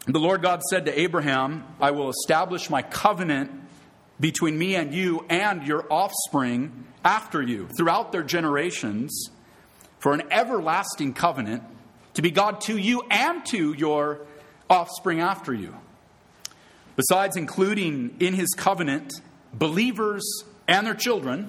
The Lord God said to Abraham, I will establish my covenant between me and you and your offspring after you throughout their generations for an everlasting covenant to be God to you and to your offspring after you. Besides including in his covenant believers and their children,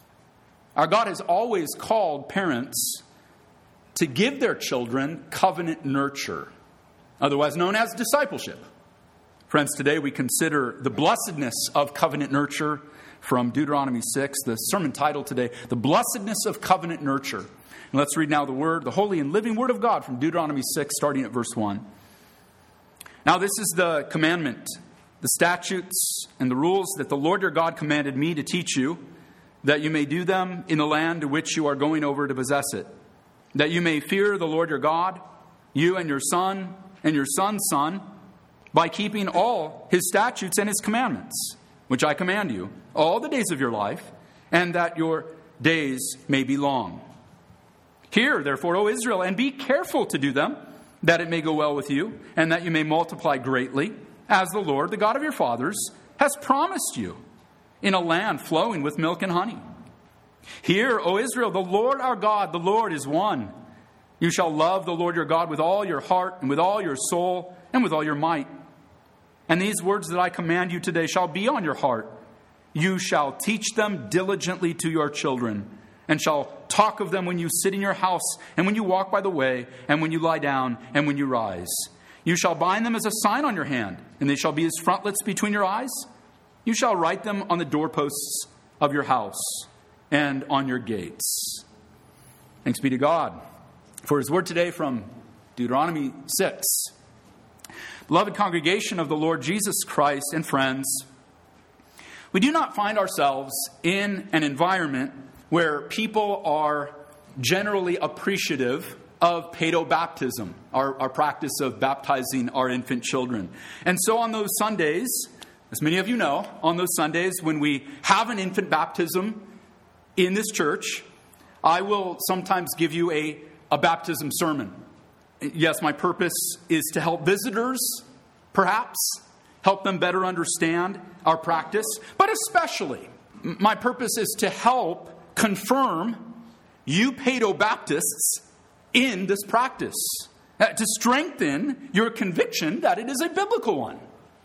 our God has always called parents to give their children covenant nurture, otherwise known as discipleship. Friends, today we consider the blessedness of covenant nurture from Deuteronomy 6. The sermon title today, The Blessedness of Covenant Nurture. And let's read now the word, the holy and living word of God from Deuteronomy 6, starting at verse 1. Now this is the commandment, the statutes and the rules that the Lord your God commanded me to teach you, that you may do them in the land to which you are going over to possess it, that you may fear the Lord your God, you and your son and your son's son, by keeping all his statutes and his commandments, which I command you, all the days of your life, and that your days may be long. Hear, therefore, O Israel, and be careful to do them, that it may go well with you, and that you may multiply greatly, as the Lord, the God of your fathers, has promised you, in a land flowing with milk and honey. Hear, O Israel, the Lord our God, the Lord is one. You shall love the Lord your God with all your heart, and with all your soul, and with all your might. And these words that I command you today shall be on your heart. You shall teach them diligently to your children, and shall talk of them when you sit in your house, and when you walk by the way, and when you lie down, and when you rise. You shall bind them as a sign on your hand, and they shall be as frontlets between your eyes. You shall write them on the doorposts of your house and on your gates. Thanks be to God for his word today from Deuteronomy 6. Beloved congregation of the Lord Jesus Christ and friends, we do not find ourselves in an environment where people are generally appreciative of paedobaptism, our practice of baptizing our infant children. And so on those Sundays, as many of you know, on those Sundays when we have an infant baptism in this church, I will sometimes give you a baptism sermon. Yes, my purpose is to help visitors, perhaps, help them better understand our practice, but especially my purpose is to help confirm you paedobaptists in this practice, to strengthen your conviction that it is a biblical one.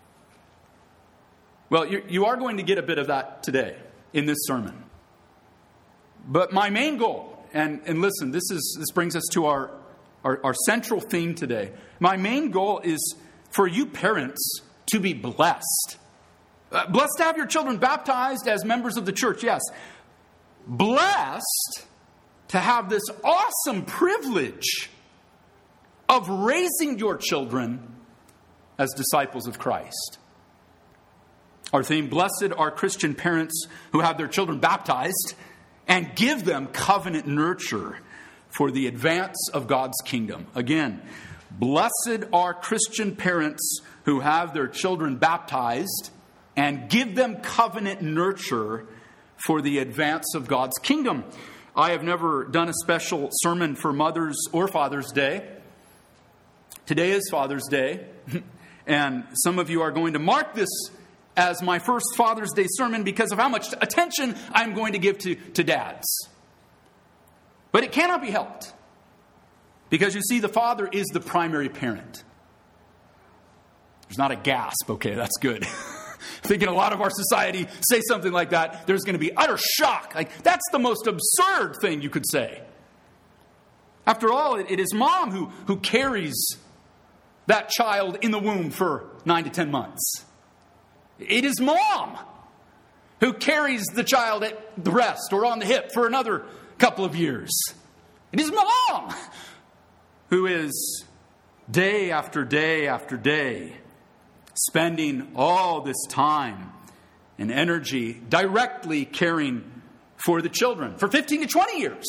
Well, you are going to get a bit of that today in this sermon. But my main goal, and listen, this brings us to our central theme today. My main goal is for you parents to be blessed. Blessed to have your children baptized as members of the church, yes. Blessed to have this awesome privilege of raising your children as disciples of Christ. Our theme, blessed are Christian parents who have their children baptized and give them covenant nurture for the advance of God's kingdom. Again, blessed are Christian parents who have their children baptized and give them covenant nurture for the advance of God's kingdom. I have never done a special sermon for Mother's or Father's Day. Today is Father's Day, and some of you are going to mark this as my first Father's Day sermon because of how much attention I'm going to give to dads. But it cannot be helped. Because you see, the father is the primary parent. There's not a gasp. Okay, that's good. I think in a lot of our society, say something like that, there's going to be utter shock. Like, that's the most absurd thing you could say. After all, it is mom who carries that child in the womb for 9 to 10 months. It is mom who carries the child at the breast or on the hip for another couple of years. It is mom who is day after day after day spending all this time and energy directly caring for the children for 15 to 20 years.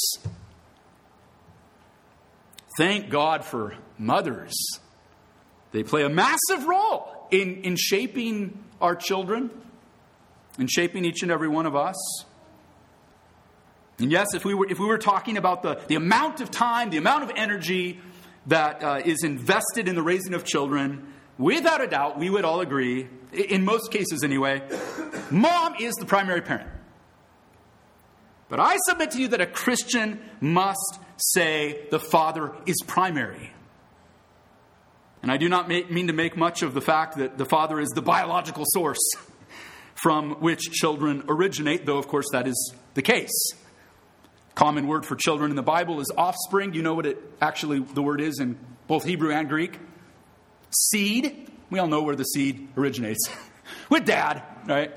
Thank God for mothers. They play a massive role in shaping our children and shaping each and every one of us. And yes, if we were talking about the amount of time, the amount of energy that is invested in the raising of children, without a doubt, we would all agree, in most cases anyway, mom is the primary parent. But I submit to you that a Christian must say the father is primary. And I do not mean to make much of the fact that the father is the biological source from which children originate, though of course that is the case. Common word for children in the Bible is offspring. You know what the word is in both Hebrew and Greek? Seed. We all know where the seed originates. With dad, right?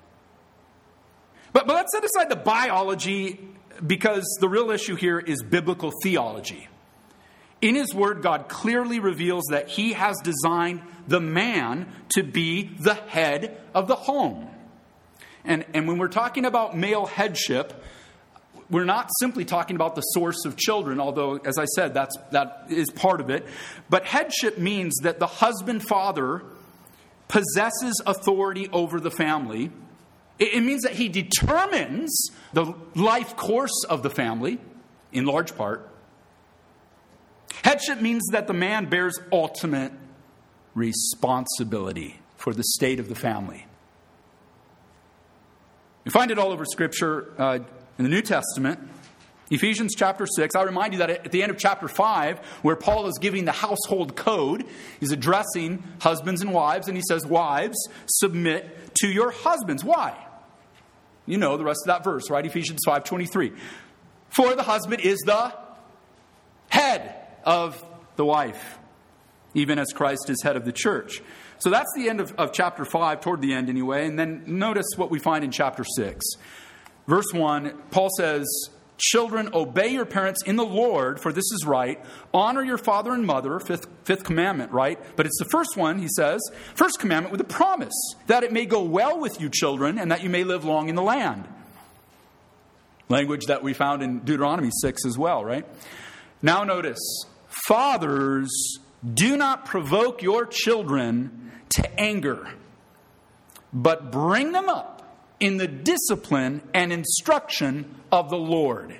But let's set aside the biology, because the real issue here is biblical theology. In His Word, God clearly reveals that He has designed the man to be the head of the home. And when we're talking about male headship, we're not simply talking about the source of children, although, as I said, that is part of it. But headship means that the husband-father possesses authority over the family. It means that he determines the life course of the family, in large part. Headship means that the man bears ultimate responsibility for the state of the family. You find it all over Scripture in the New Testament. Ephesians chapter 6. I remind you that at the end of chapter 5, where Paul is giving the household code, he's addressing husbands and wives, and he says, wives, submit to your husbands. Why? You know the rest of that verse, right? Ephesians 5:23. For the husband is the head of the wife, even as Christ is head of the church. So that's the end of chapter 5, toward the end anyway. And then notice what we find in chapter 6. Verse 1, Paul says, children, obey your parents in the Lord, for this is right. Honor your father and mother, fifth commandment, right? But it's the first one, he says, first commandment with a promise, that it may go well with you, children, and that you may live long in the land. Language that we found in Deuteronomy 6 as well, right? Now notice, fathers, do not provoke your children to anger, but bring them up in the discipline and instruction of the Lord.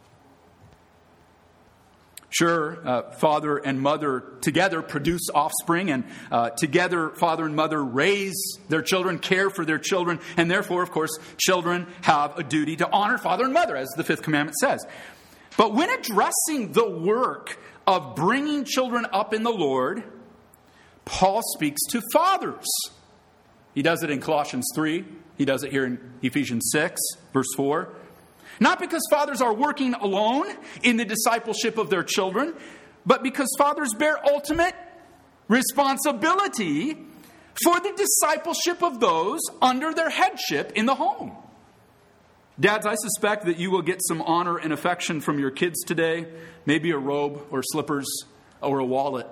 Sure, father and mother together produce offspring, and together father and mother raise their children, care for their children, and therefore, of course, children have a duty to honor father and mother, as the fifth commandment says. But when addressing the work of bringing children up in the Lord, Paul speaks to fathers. He does it in Colossians 3. He does it here in Ephesians 6, verse 4. Not because fathers are working alone in the discipleship of their children, but because fathers bear ultimate responsibility for the discipleship of those under their headship in the home. Dads, I suspect that you will get some honor and affection from your kids today. Maybe a robe or slippers or a wallet.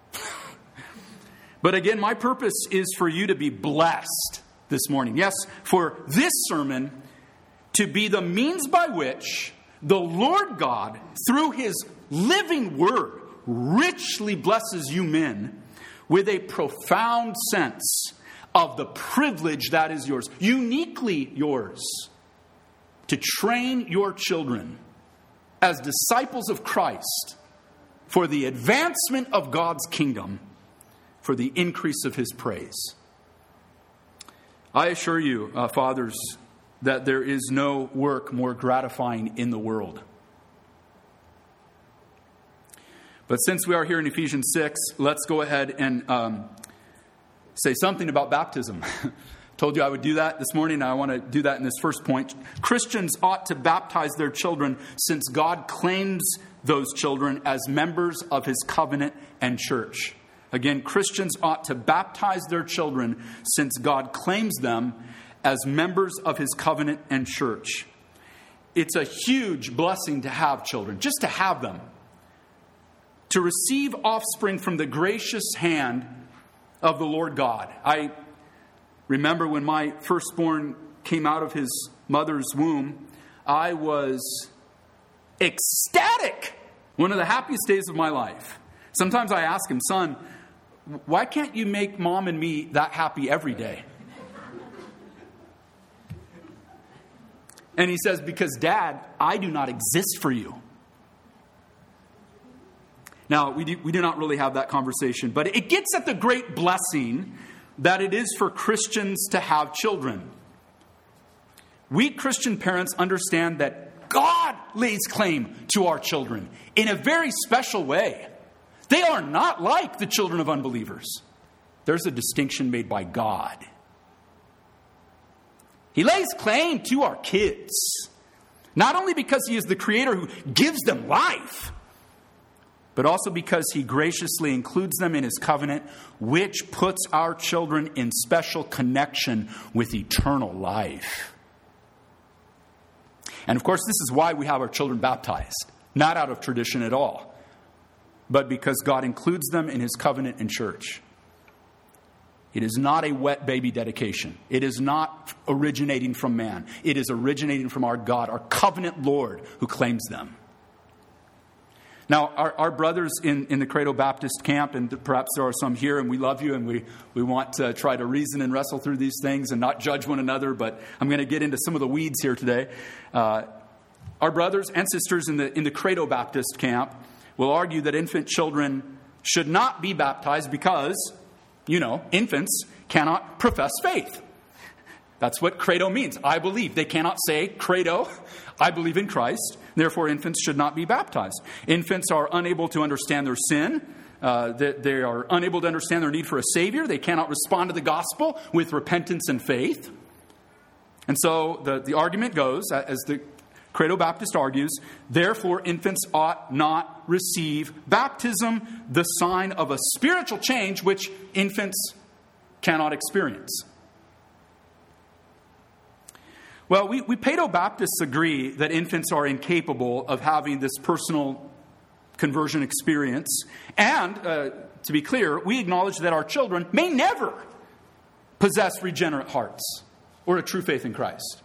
But again, my purpose is for you to be blessed this morning. Yes, for this sermon to be the means by which the Lord God, through His living word, richly blesses you men with a profound sense of the privilege that is yours, uniquely yours, to train your children as disciples of Christ for the advancement of God's kingdom, for the increase of His praise. I assure you, fathers, that there is no work more gratifying in the world. But since we are here in Ephesians 6, let's go ahead and say something about baptism. Told you I would do that this morning, and I want to do that in this first point. Christians ought to baptize their children since God claims those children as members of His covenant and church. Again, Christians ought to baptize their children since God claims them as members of His covenant and church. It's a huge blessing to have children, just to have them. To receive offspring from the gracious hand of the Lord God. I remember when my firstborn came out of his mother's womb, I was ecstatic. One of the happiest days of my life. Sometimes I ask him, son, why can't you make mom and me that happy every day? And he says, because Dad, I do not exist for you. Now, we do not really have that conversation, but it gets at the great blessing that it is for Christians to have children. We Christian parents understand that God lays claim to our children in a very special way. They are not like the children of unbelievers. There's a distinction made by God. He lays claim to our kids, not only because He is the Creator who gives them life, but also because He graciously includes them in His covenant, which puts our children in special connection with eternal life. And of course, this is why we have our children baptized, not out of tradition at all, but because God includes them in His covenant and church. It is not a wet baby dedication. It is not originating from man. It is originating from our God, our covenant Lord, who claims them. Now, our brothers in the Credo Baptist camp, and perhaps there are some here, and we love you, and we want to try to reason and wrestle through these things and not judge one another, but I'm going to get into some of the weeds here today. Our brothers and sisters in the Credo Baptist camp will argue that infant children should not be baptized because, infants cannot profess faith. That's what credo means. I believe. They cannot say, credo, I believe in Christ. Therefore, infants should not be baptized. Infants are unable to understand their sin. They are unable to understand their need for a Savior. They cannot respond to the gospel with repentance and faith. And so the argument goes, as the Credo Baptist argues, therefore infants ought not receive baptism, the sign of a spiritual change which infants cannot experience. Well, we Paedo-Baptists agree that infants are incapable of having this personal conversion experience. And, to be clear, we acknowledge that our children may never possess regenerate hearts or a true faith in Christ.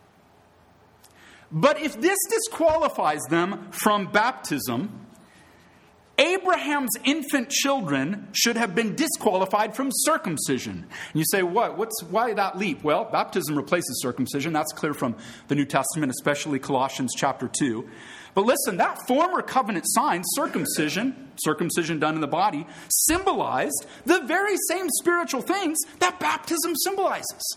But if this disqualifies them from baptism, Abraham's infant children should have been disqualified from circumcision. And you say, why that leap? Well, baptism replaces circumcision. That's clear from the New Testament, especially Colossians chapter 2. But listen, that former covenant sign, circumcision done in the body, symbolized the very same spiritual things that baptism symbolizes.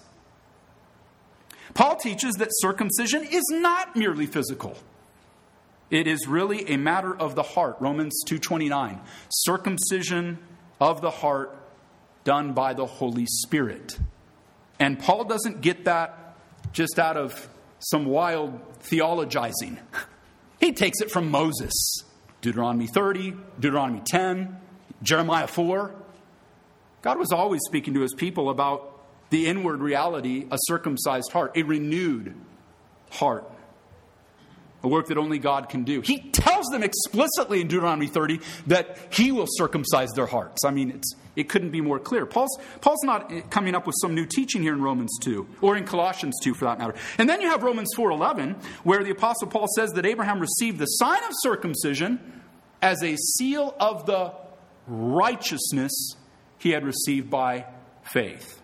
Paul teaches that circumcision is not merely physical. It is really a matter of the heart. Romans 2:29. Circumcision of the heart done by the Holy Spirit. And Paul doesn't get that just out of some wild theologizing. He takes it from Moses. Deuteronomy 30, Deuteronomy 10, Jeremiah 4. God was always speaking to His people about the inward reality, a circumcised heart, a renewed heart. A work that only God can do. He tells them explicitly in Deuteronomy 30 that He will circumcise their hearts. I mean, it couldn't be more clear. Paul's not coming up with some new teaching here in Romans 2, or in Colossians 2 for that matter. And then you have Romans 4:11, where the Apostle Paul says that Abraham received the sign of circumcision as a seal of the righteousness he had received by faith.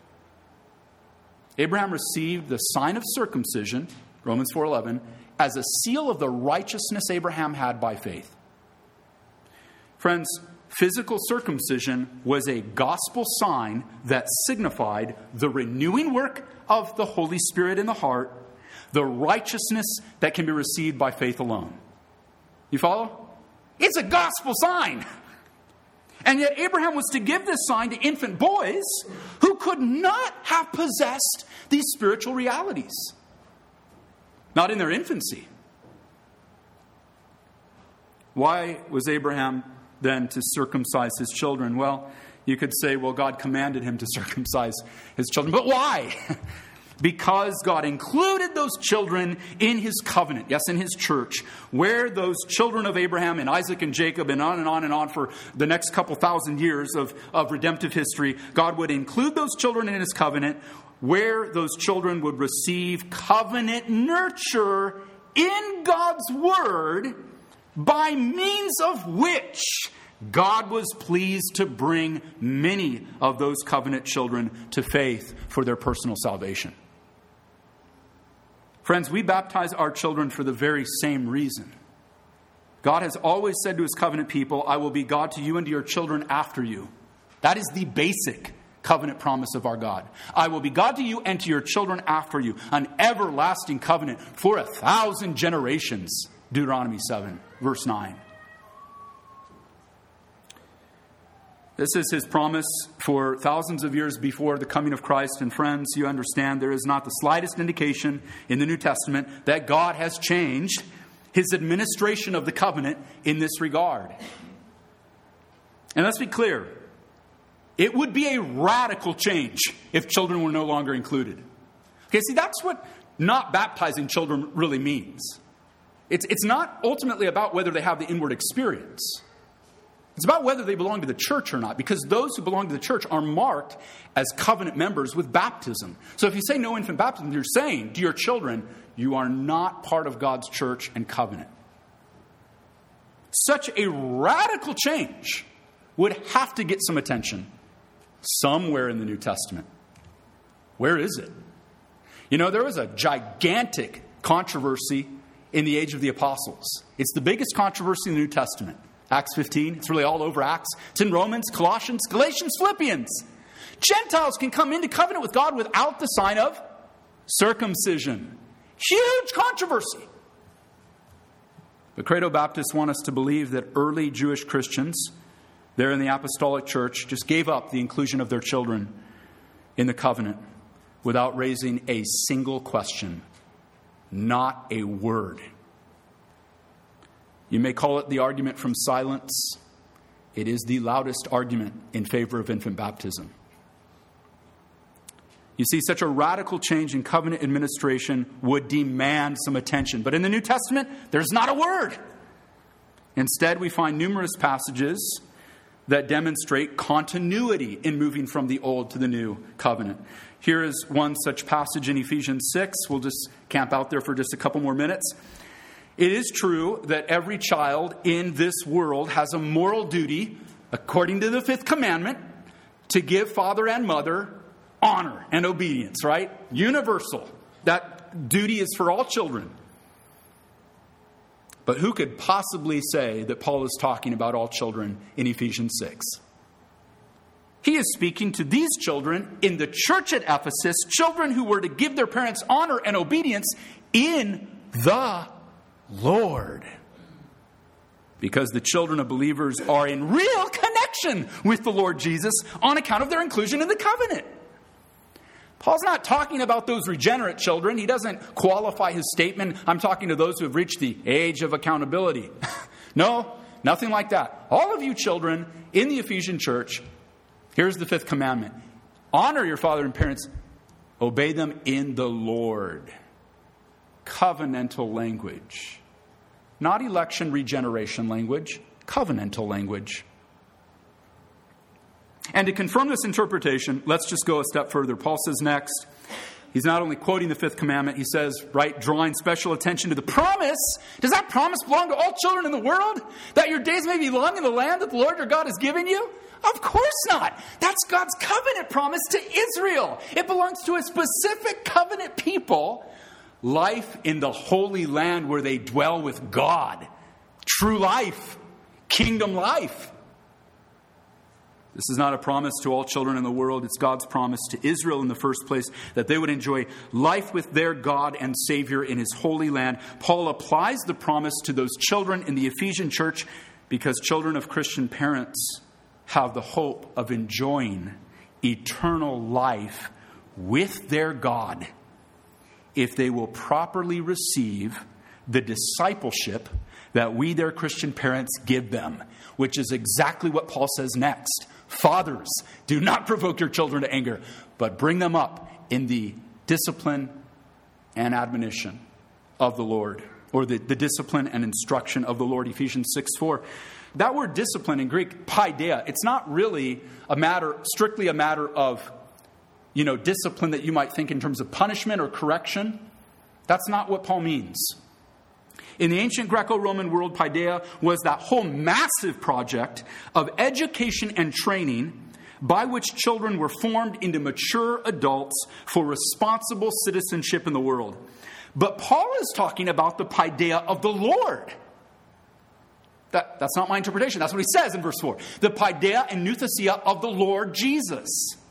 Abraham received the sign of circumcision, Romans 4:11, as a seal of the righteousness Abraham had by faith. Friends, physical circumcision was a gospel sign that signified the renewing work of the Holy Spirit in the heart, the righteousness that can be received by faith alone. You follow? It's a gospel sign. And yet Abraham was to give this sign to infant boys who could not have possessed these spiritual realities. Not in their infancy. Why was Abraham then to circumcise his children? Well, you could say, God commanded him to circumcise his children. But why? Because God included those children in His covenant. Yes, in His church. Where those children of Abraham and Isaac and Jacob and on and on and on for the next couple thousand years of redemptive history, God would include those children in His covenant, where those children would receive covenant nurture in God's word, by means of which God was pleased to bring many of those covenant children to faith for their personal salvation. Friends, we baptize our children for the very same reason. God has always said to his covenant people, I will be God to you and to your children after you. That is the basic covenant promise of our God. I will be God to you and to your children after you. An everlasting covenant for 1,000 generations. Deuteronomy 7, verse 9. This is his promise for thousands of years before the coming of Christ. And friends, you understand there is not the slightest indication in the New Testament that God has changed his administration of the covenant in this regard. And let's be clear. It would be a radical change if children were no longer included. Okay, see, that's what not baptizing children really means. It's not ultimately about whether they have the inward experience. It's about whether they belong to the church or not, because those who belong to the church are marked as covenant members with baptism. So if you say no infant baptism, you're saying to your children, you are not part of God's church and covenant. Such a radical change would have to get some attention somewhere in the New Testament. Where is it? You know, there was a gigantic controversy in the age of the apostles. It's the biggest controversy in the New Testament. Acts 15, it's really all over Acts. It's in Romans, Colossians, Galatians, Philippians. Gentiles can come into covenant with God without the sign of circumcision. Huge controversy. But Credo Baptists want us to believe that early Jewish Christians there in the apostolic church just gave up the inclusion of their children in the covenant without raising a single question. Not a word. You may call it the argument from silence. It is the loudest argument in favor of infant baptism. You see, such a radical change in covenant administration would demand some attention. But in the New Testament, there's not a word. Instead, we find numerous passages that demonstrate continuity in moving from the old to the new covenant. Here is one such passage in Ephesians 6. We'll just camp out there for just a couple more minutes. It is true that every child in this world has a moral duty, according to the 5th commandment, to give father and mother honor and obedience, right? Universal. That duty is for all children. But who could possibly say that Paul is talking about all children in Ephesians 6? He is speaking to these children in the church at Ephesus, children who were to give their parents honor and obedience in the Lord. Because the children of believers are in real connection with the Lord Jesus on account of their inclusion in the covenant. Paul's not talking about those regenerate children. He doesn't qualify his statement. I'm talking to those who have reached the age of accountability. No, nothing like that. All of you children in the Ephesian church, here's the 5th commandment. Honor your father and parents. Obey them in the Lord. Covenantal language. Not election regeneration language. Covenantal language. And to confirm this interpretation, let's just go a step further. Paul says next, he's not only quoting the 5th commandment, he says, right, drawing special attention to the promise. Does that promise belong to all children in the world? That your days may be long in the land that the Lord your God has given you? Of course not. That's God's covenant promise to Israel. It belongs to a specific covenant people. Life in the Holy Land where they dwell with God. True life. Kingdom life. This is not a promise to all children in the world. It's God's promise to Israel in the first place, that they would enjoy life with their God and Savior in His holy land. Paul applies the promise to those children in the Ephesian church because children of Christian parents have the hope of enjoying eternal life with their God if they will properly receive the discipleship that we, their Christian parents, give them, which is exactly what Paul says next. Fathers, do not provoke your children to anger, but bring them up in the discipline and admonition of the Lord, or the discipline and instruction of the Lord, Ephesians 6:4. That word discipline in Greek, paideia, it's not really strictly a matter of, discipline that you might think in terms of punishment or correction. That's not what Paul means. In the ancient Greco-Roman world, paideia was that whole massive project of education and training by which children were formed into mature adults for responsible citizenship in the world. But Paul is talking about the paideia of the Lord. That's not my interpretation. That's what he says in verse 4. The paideia and nouthesia of the Lord Jesus.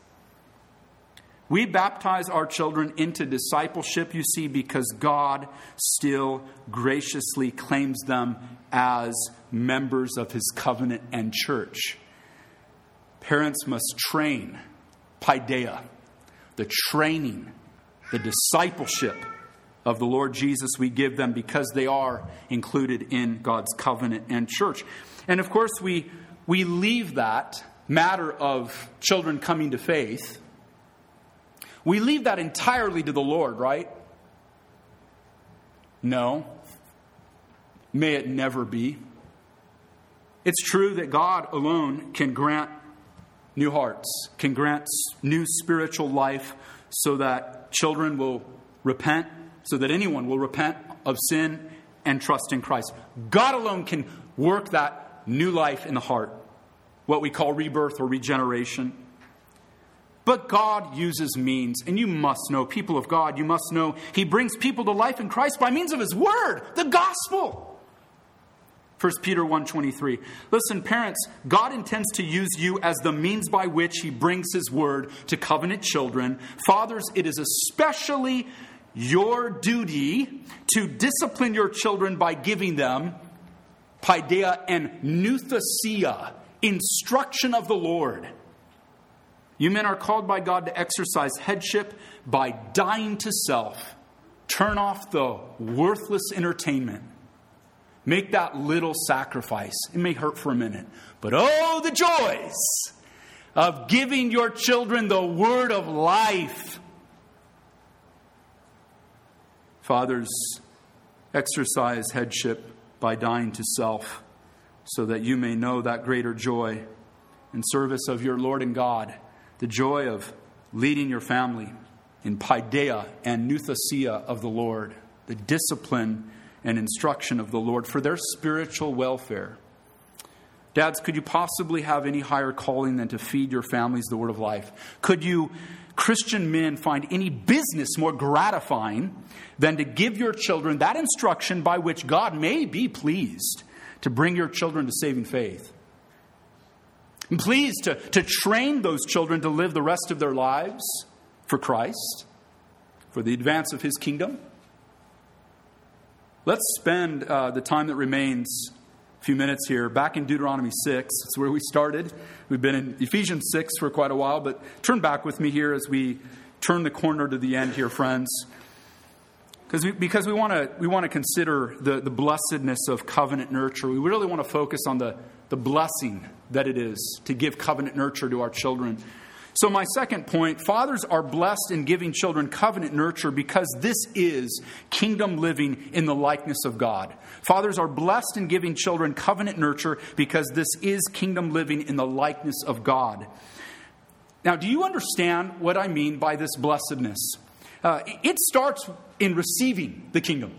We baptize our children into discipleship, you see, because God still graciously claims them as members of his covenant and church. Parents must train, paideia, the training, the discipleship of the Lord Jesus we give them because they are included in God's covenant and church. And of course, we leave that matter of children coming to faith. We leave that entirely to the Lord, right? No. May it never be. It's true that God alone can grant new hearts, can grant new spiritual life so that children will repent, so that anyone will repent of sin and trust in Christ. God alone can work that new life in the heart, what we call rebirth or regeneration. But God uses means, and you must know, people of God, you must know, he brings people to life in Christ by means of his word, the gospel. 1 Peter 1:23. Listen, parents, God intends to use you as the means by which he brings his word to covenant children. Fathers, it is especially your duty to discipline your children by giving them paideia and nouthesia, instruction of the Lord. You men are called by God to exercise headship by dying to self. Turn off the worthless entertainment. Make that little sacrifice. It may hurt for a minute, but oh, the joys of giving your children the word of life. Fathers, exercise headship by dying to self so that you may know that greater joy in service of your Lord and God, the joy of leading your family in paideia and nouthesia of the Lord, the discipline and instruction of the Lord for their spiritual welfare. Dads, could you possibly have any higher calling than to feed your families the word of life? Could you, Christian men, find any business more gratifying than to give your children that instruction by which God may be pleased to bring your children to saving faith? And pleased to train those children to live the rest of their lives for Christ, for the advance of his kingdom? Let's spend the time that remains, a few minutes here, back in Deuteronomy 6. It's where we started. We've been in Ephesians 6 for quite a while, but turn back with me here as we turn the corner to the end here, friends. Because we want to consider the blessedness of covenant nurture. We really want to focus on the blessing that it is to give covenant nurture to our children. So my second point, fathers are blessed in giving children covenant nurture because this is kingdom living in the likeness of God. Fathers are blessed in giving children covenant nurture because this is kingdom living in the likeness of God. Now, do you understand what I mean by this blessedness? It starts in receiving the kingdom.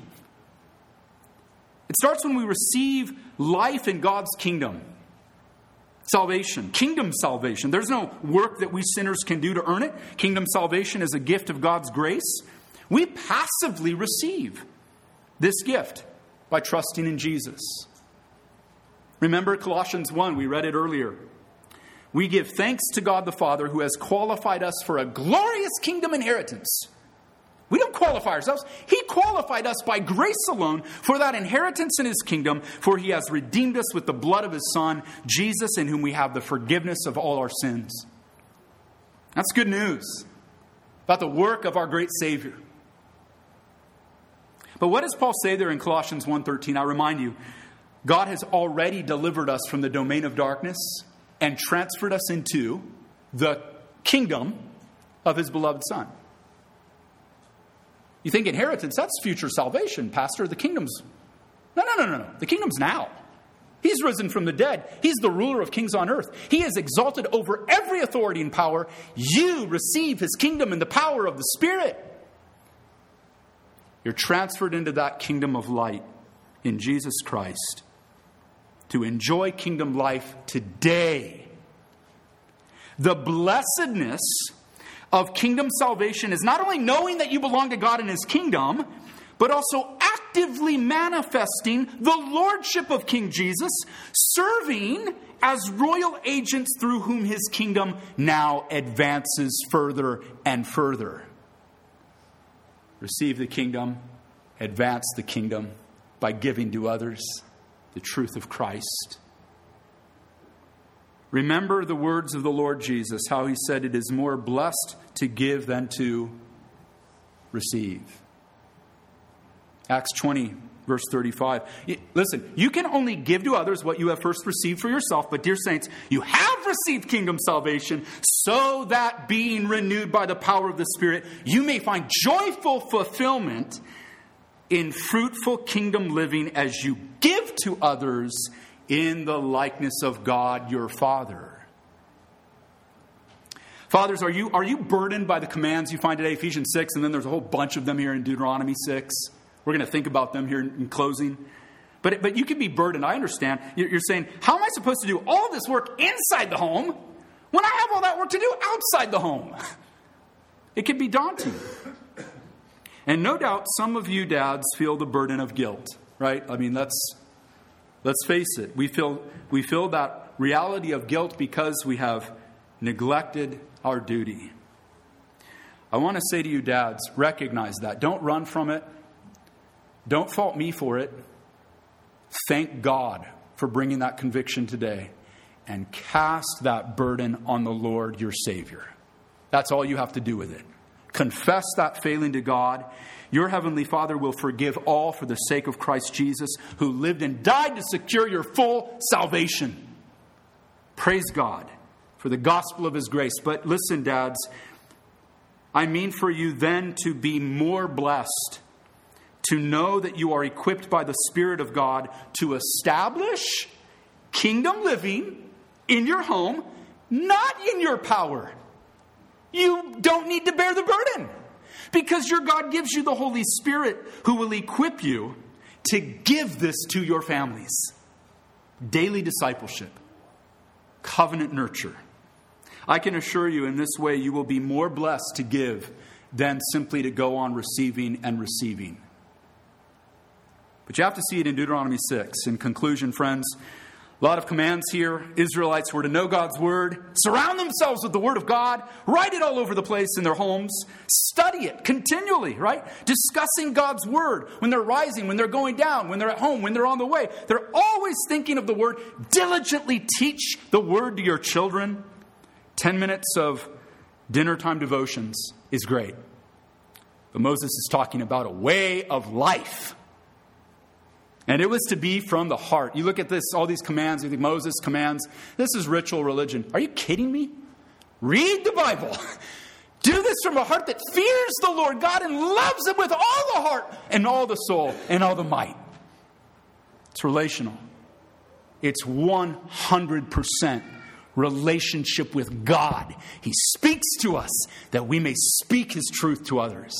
It starts when we receive life in God's kingdom. Salvation, kingdom salvation. There's no work that we sinners can do to earn it. Kingdom salvation is a gift of God's grace. We passively receive this gift by trusting in Jesus. Remember Colossians 1, we read it earlier. We give thanks to God the Father who has qualified us for a glorious kingdom inheritance. We don't qualify ourselves. He qualified us by grace alone for that inheritance in his kingdom, for he has redeemed us with the blood of his Son, Jesus, in whom we have the forgiveness of all our sins. That's good news about the work of our great Savior. But what does Paul say there in Colossians 1:13? I remind you, God has already delivered us from the domain of darkness and transferred us into the kingdom of his beloved Son. You think inheritance, that's future salvation, Pastor. The kingdom's... No. The kingdom's now. He's risen from the dead. He's the ruler of kings on earth. He is exalted over every authority and power. You receive his kingdom in the power of the Spirit. You're transferred into that kingdom of light in Jesus Christ to enjoy kingdom life today. The blessedness of kingdom salvation is not only knowing that you belong to God and his kingdom, but also actively manifesting the lordship of King Jesus, serving as royal agents through whom his kingdom now advances further and further. Receive the kingdom, advance the kingdom by giving to others the truth of Christ. Remember the words of the Lord Jesus, how he said it is more blessed to give than to receive. Acts 20, verse 35. Listen, you can only give to others what you have first received for yourself. But dear saints, you have received kingdom salvation so that being renewed by the power of the Spirit, you may find joyful fulfillment in fruitful kingdom living as you give to others in the likeness of God your Father. Fathers, are you burdened by the commands you find today, Ephesians 6, and then there's a whole bunch of them here in Deuteronomy 6. We're going to think about them here in closing. But you can be burdened. I understand. You're saying, how am I supposed to do all this work inside the home when I have all that work to do outside the home? It can be daunting. And no doubt some of you dads feel the burden of guilt, right? I mean, let's face it. We feel that reality of guilt because we have neglected our duty. I want to say to you dads, recognize that. Don't run from it. Don't fault me for it. Thank God for bringing that conviction today. And cast that burden on the Lord your Savior. That's all you have to do with it. Confess that failing to God. Your Heavenly Father will forgive all for the sake of Christ Jesus, who lived and died to secure your full salvation. Praise God for the gospel of his grace. But listen, dads, I mean for you then to be more blessed, to know that you are equipped by the Spirit of God to establish kingdom living in your home, not in your power. You don't need to bear the burden because your God gives you the Holy Spirit who will equip you to give this to your families. Daily discipleship, covenant nurture. I can assure you in this way you will be more blessed to give than simply to go on receiving and receiving. But you have to see it in Deuteronomy 6. In conclusion, friends, a lot of commands here. Israelites were to know God's word, surround themselves with the word of God, write it all over the place in their homes, study it continually, right? Discussing God's word when they're rising, when they're going down, when they're at home, when they're on the way. They're always thinking of the word. Diligently teach the word to your children. 10 minutes of dinner time devotions is great. But Moses is talking about a way of life. And it was to be from the heart. You look at this, all these commands, you think Moses commands. This is ritual religion. Are you kidding me? Read the Bible. Do this from a heart that fears the Lord God and loves him with all the heart and all the soul and all the might. It's relational. It's 100% relationship with God. He speaks to us that we may speak his truth to others.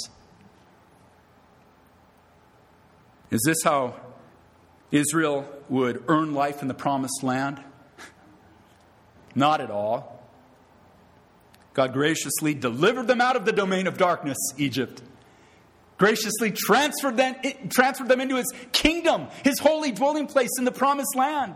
Is this how Israel would earn life in the promised land? Not at all. God graciously delivered them out of the domain of darkness, Egypt. Graciously transferred them into his kingdom, his holy dwelling place in the promised land.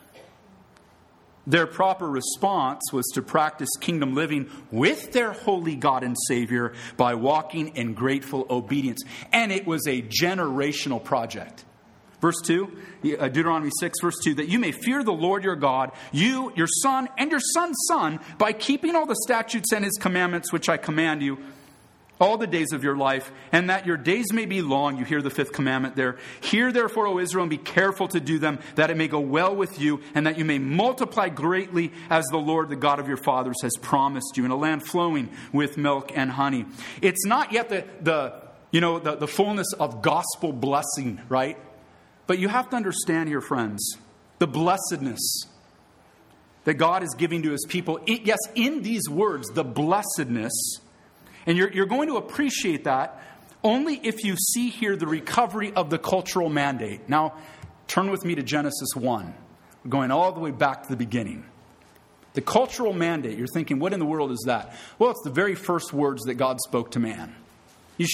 Their proper response was to practice kingdom living with their holy God and Savior by walking in grateful obedience. And it was a generational project. Verse 2, Deuteronomy 6, verse 2, that you may fear the Lord your God, you, your son, and your son's son, by keeping all the statutes and his commandments which I command you all the days of your life, and that your days may be long. You hear the fifth commandment there. Hear therefore, O Israel, and be careful to do them, that it may go well with you, and that you may multiply greatly as the Lord, the God of your fathers, has promised you, in a land flowing with milk and honey. It's not yet the fullness of gospel blessing, right? But you have to understand here, friends, the blessedness that God is giving to his people. Yes, in these words, the blessedness. And you're going to appreciate that only if you see here the recovery of the cultural mandate. Now, turn with me to Genesis 1. We're going all the way back to the beginning. The cultural mandate, you're thinking, what in the world is that? Well, it's the very first words that God spoke to man. You should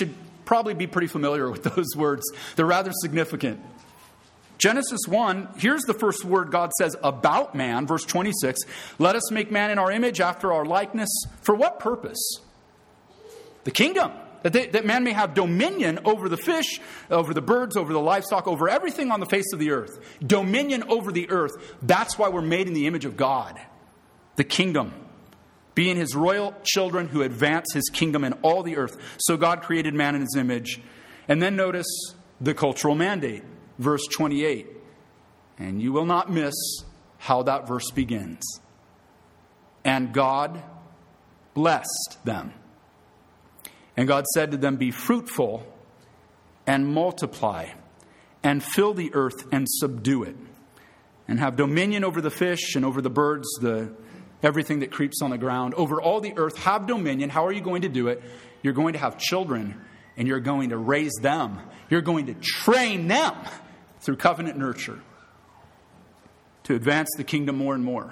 probably be pretty familiar with those words. They're rather significant. Genesis 1, here's the first word God says about man, verse 26. Let us make man in our image, after our likeness. For what purpose? The kingdom. That man may have dominion over the fish, over the birds, over the livestock, over everything on the face of the earth. Dominion over the earth. That's why we're made in the image of God. The kingdom. Being his royal children who advance his kingdom in all the earth. So God created man in his image. And then notice the cultural mandate. Verse 28. And you will not miss how that verse begins. And God blessed them. And God said to them, be fruitful and multiply and fill the earth and subdue it and have dominion over the fish and over the birds, everything that creeps on the ground. Over all the earth, have dominion. How are you going to do it? You're going to have children and you're going to raise them. You're going to train them through covenant nurture to advance the kingdom more and more.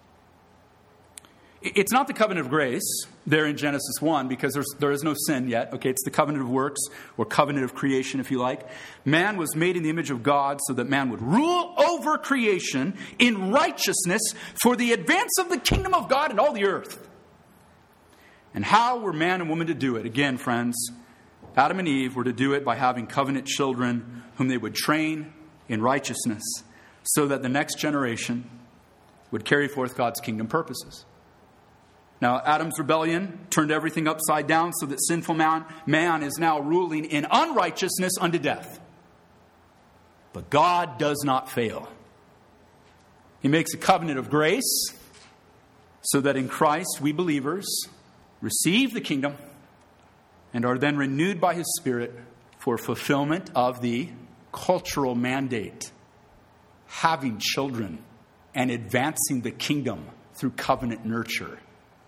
It's not the covenant of grace there in Genesis 1 because there is no sin yet. Okay, it's the covenant of works or covenant of creation, if you like. Man was made in the image of God so that man would rule over creation in righteousness for the advance of the kingdom of God in all the earth. And how were man and woman to do it? Again, friends, Adam and Eve were to do it by having covenant children whom they would train in righteousness so that the next generation would carry forth God's kingdom purposes. Now, Adam's rebellion turned everything upside down so that sinful man is now ruling in unrighteousness unto death. But God does not fail. He makes a covenant of grace so that in Christ we believers receive the kingdom and are then renewed by his Spirit for fulfillment of the cultural mandate, having children and advancing the kingdom through covenant nurture.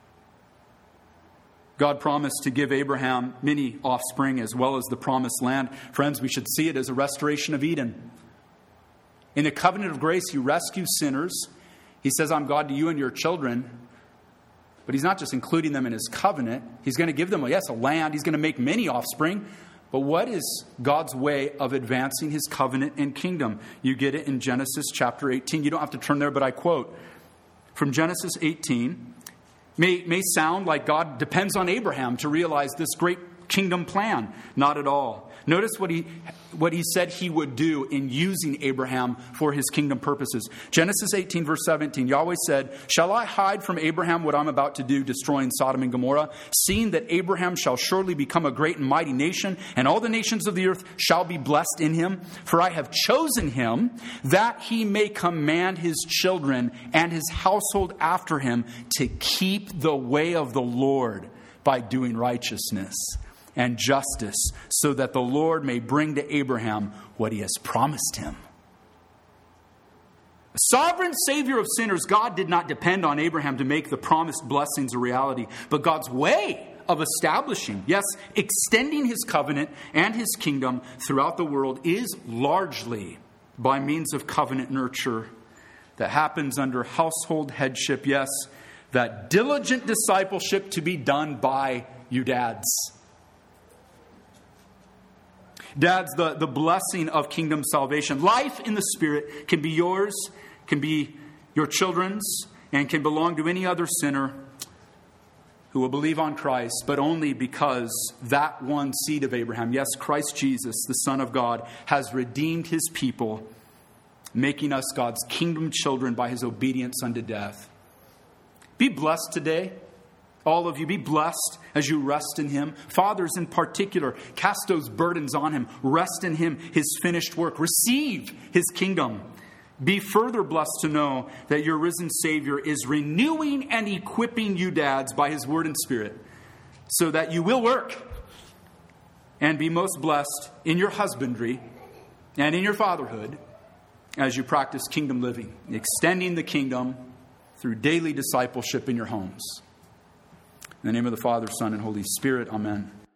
God promised to give Abraham many offspring as well as the promised land. Friends, we should see it as a restoration of Eden. In the covenant of grace, he rescues sinners. He says, I'm God to you and your children. But he's not just including them in his covenant. He's going to give them, a land. He's going to make many offspring. But what is God's way of advancing his covenant and kingdom? You get it in Genesis chapter 18. You don't have to turn there, but I quote from Genesis 18. May sound like God depends on Abraham to realize this great kingdom plan. Not at all. Notice what he said he would do in using Abraham for his kingdom purposes. Genesis 18 verse 17, Yahweh said, shall I hide from Abraham what I'm about to do, destroying Sodom and Gomorrah, seeing that Abraham shall surely become a great and mighty nation, and all the nations of the earth shall be blessed in him? For I have chosen him that he may command his children and his household after him to keep the way of the Lord by doing righteousness and justice, so that the Lord may bring to Abraham what he has promised him. A sovereign Savior of sinners, God did not depend on Abraham to make the promised blessings a reality, but God's way of establishing, yes, extending his covenant and his kingdom throughout the world is largely by means of covenant nurture that happens under household headship, yes, that diligent discipleship to be done by you dads. Dads, the blessing of kingdom salvation. Life in the Spirit can be yours, can be your children's, and can belong to any other sinner who will believe on Christ, but only because that one seed of Abraham, yes, Christ Jesus, the Son of God, has redeemed his people, making us God's kingdom children by his obedience unto death. Be blessed today. All of you, be blessed as you rest in him. Fathers in particular, cast those burdens on him. Rest in him, his finished work. Receive his kingdom. Be further blessed to know that your risen Savior is renewing and equipping you dads by his word and Spirit, so that you will work and be most blessed in your husbandry and in your fatherhood as you practice kingdom living, extending the kingdom through daily discipleship in your homes. In the name of the Father, Son, and Holy Spirit, amen.